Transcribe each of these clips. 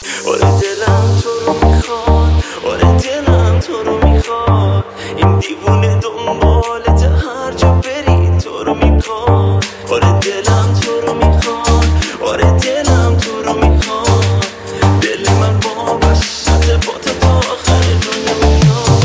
آره دلم تو رو میخواد، آره دلم تو رو میخواد. این دیوونه دنبالت هر جا بری تو رو میخواد. آره دلم تو رو میخواد، آره دلم تو رو میخواد. دل من وابسته با تو تا آخر دنیا میاد.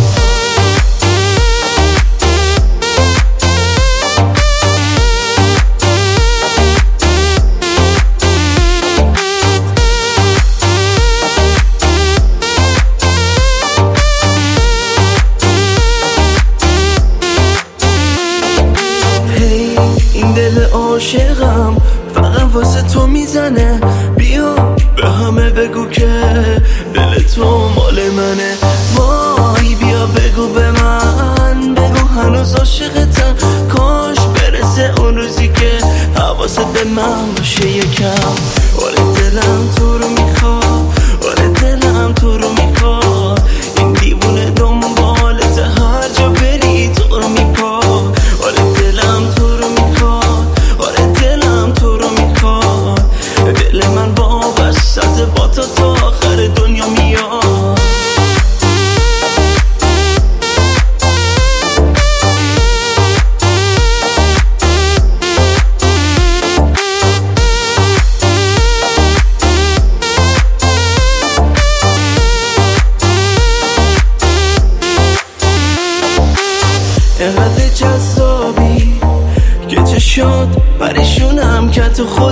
این دل عاشقم فقط واسه تو میزنه. بیا به همه بگو که دل تو مال منه. وای بیا بگو به من، بگو هنوز عاشقتم. کاش برسه اون روزی که حواست به من باشه یکم. آره دلم تو رو میخواد، آره دلم تو رو میخواد. این دیوونه دنبالت هر جا بری تو رو میخواد. آره دلم تو رو میخواد، آره دلم تو رو میخواد. دل من وابسته با تو تا آخر دنیا میاد. اینقدر جذابی که چشات پریشونم که تو خود